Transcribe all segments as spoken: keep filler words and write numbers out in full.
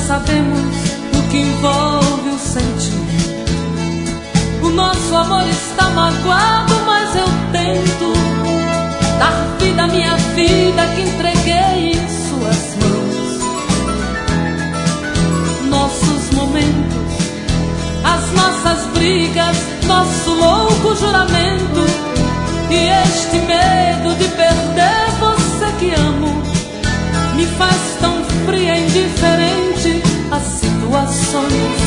sabemos o que envolve o sentimento. O nosso amor está magoado, mas eu tento dar vida à minha vida que entreguei em suas mãos. Nossos momentos, as nossas brigas, nosso louco juramento e este medo de perder você que amo me faz tão fria e indiferente às situações.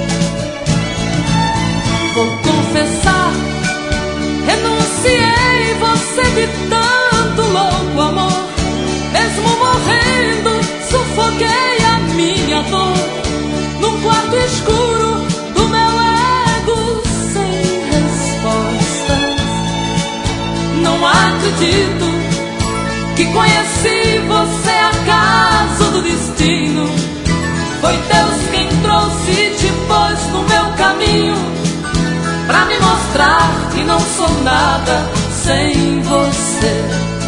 Vou confessar, renunciei você de tanto louco amor. Mesmo morrendo, sufoquei a minha dor num quarto escuro do meu ego sem respostas. Não acredito que conheci você acaso do destino. Foi Deus quem trouxe e te pôs no meu caminho pra me mostrar que não sou nada sem você.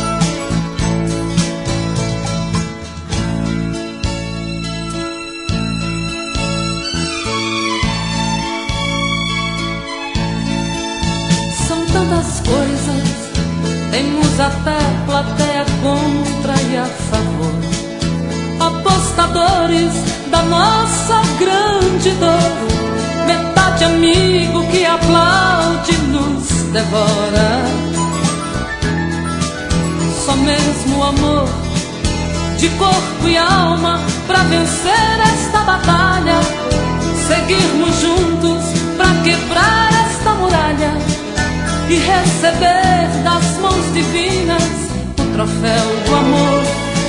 São tantas coisas, temos até plateia contra e a favor, apostadores da nossa grande dor, metade amigo que aplaude nos devora. Só mesmo o amor de corpo e alma pra vencer esta batalha, seguirmos juntos pra quebrar esta muralha e receber das mãos divinas o troféu do amor.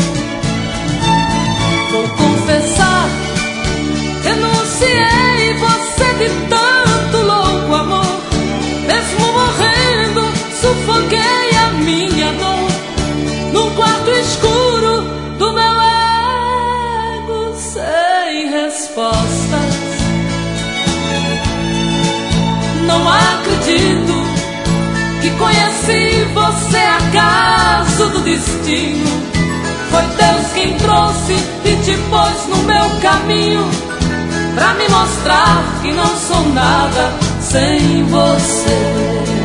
Vou confessar, renunciei você de tanto louco amor. Mesmo morrendo, sufoquei a minha dor num quarto escuro do meu ego sem respostas. Não acredito que conheci você acaso do destino. Foi Deus quem trouxe e te pôs no meu caminho pra me mostrar que não sou nada sem você.